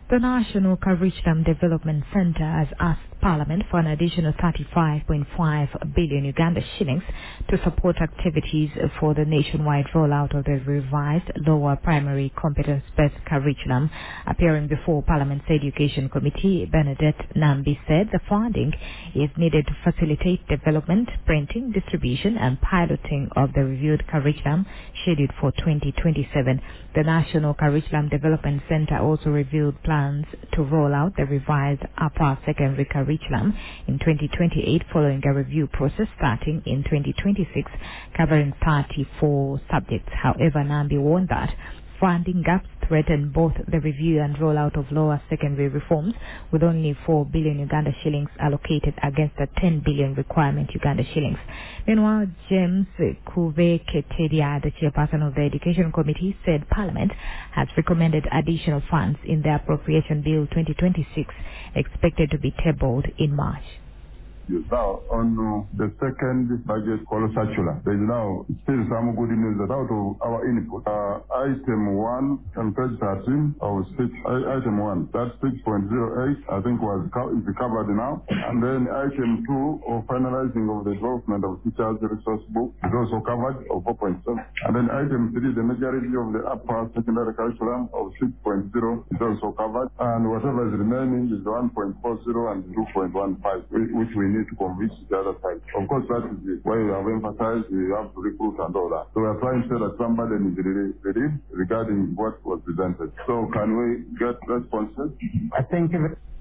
The National Curriculum Development Centre has asked Parliament for an additional 35.5 billion Uganda shillings to support activities for the nationwide rollout of the revised lower primary competence-based curriculum. Appearing before Parliament's Education Committee, Bernadette Nambi said the funding is needed to facilitate development, printing, distribution and piloting of the reviewed curriculum scheduled for 2027. The National Curriculum Development Centre also revealed plans to roll out the revised upper secondary curriculum in 2028 following a review process starting in 2026 covering 34 subjects. However, Nambi warned that funding gaps threaten both the review and rollout of lower secondary reforms, with only 4 billion Uganda shillings allocated against a 10 billion requirement Uganda shillings. Meanwhile, James Kuve Keteria, the chairperson of the Education Committee, said Parliament has recommended additional funds in the Appropriation Bill 2026, expected to be tabled in March. Now, on the second budget called circular, there is now still some good news that out of our input, item 1 on page 13 of 6, item 1, that's 6.08, I think is covered now. And then item 2 of finalizing of the development of teachers' resource book is also covered of 4.7. And then item 3, the majority of the upper secondary curriculum of 6.0 is also covered. And whatever is remaining is 1.40 and 2.15, which we need to convince the other side. Of course, that is why we have emphasized we have to recruit and all that. So we are trying to say that somebody is relieved regarding what was presented. So can we get responses? I think